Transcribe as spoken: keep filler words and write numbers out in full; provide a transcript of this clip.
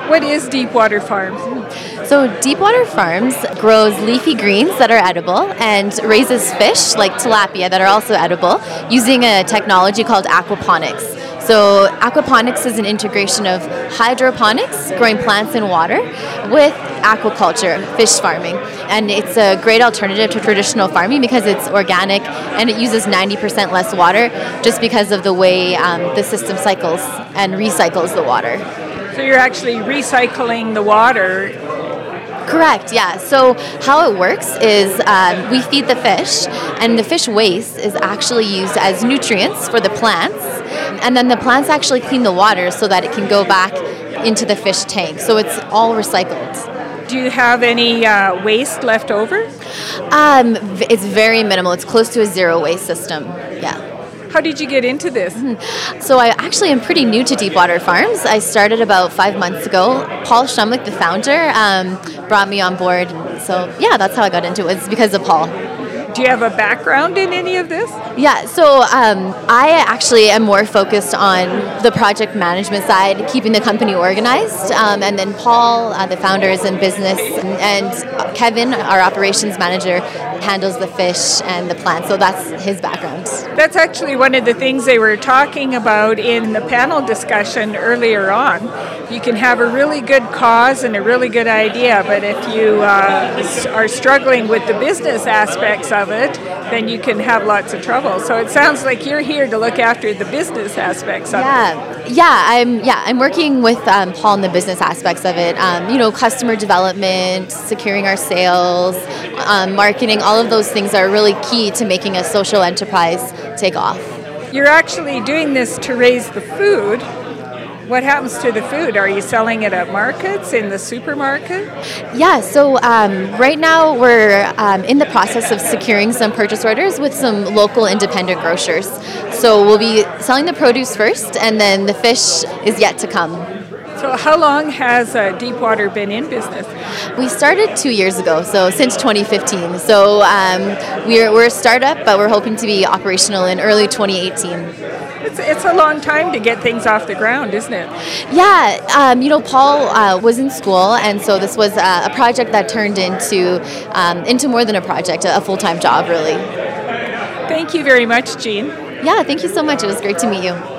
What is Deepwater Farms? So Deepwater Farms grows leafy greens that are edible and raises fish like tilapia that are also edible using a technology called aquaponics. So aquaponics is an integration of hydroponics, growing plants in water, with aquaculture, fish farming. And it's a great alternative to traditional farming because it's organic and it uses ninety percent less water just because of the way um, the system cycles and recycles the water. So you're actually recycling the water. Correct, yeah. So how it works is um, we feed the fish, and the fish waste is actually used as nutrients for the plants, and then the plants actually clean the water so that it can go back into the fish tank. So it's all recycled. Do you have any uh, waste left over? Um, it's very minimal. It's close to a zero waste system, yeah. How did you get into this? So I actually am pretty new to Deepwater Farms. I started about five months ago. Paul Shumlick, the founder, um, brought me on board. So yeah, that's how I got into it. It's because of Paul. Do you have a background in any of this? Yeah, so um, I actually am more focused on the project management side, keeping the company organized. Um, and then Paul, uh, the founder, is in business. And Kevin, our operations manager, handles the fish and the plants. So that's his background. That's actually one of the things they were talking about in the panel discussion earlier on. You can have a really good cause and a really good idea, but if you uh, are struggling with the business aspects of it, then you can have lots of trouble. So it sounds like you're here to look after the business aspects of yeah. it. Yeah, I'm yeah, I'm working with um, Paul in the business aspects of it. Um, you know, customer development, securing our sales, um, marketing, all of those things are really key to making a social enterprise take off. You're actually doing this to raise the food. What happens to the food? Are you selling it at markets, in the supermarket? Yeah, so um, right now we're um, in the process of securing some purchase orders with some local independent grocers. So we'll be selling the produce first, and then the fish is yet to come. So how long has uh, Deepwater been in business? We started two years ago, so since twenty fifteen. So um, we're, we're a startup, but we're hoping to be operational in early twenty eighteen. It's, it's a long time to get things off the ground, isn't it? Yeah, um, you know, Paul uh, was in school, and so this was a, a project that turned into um, into more than a project, a full-time job, really. Thank you very much, Jean. Yeah, thank you so much. It was great to meet you.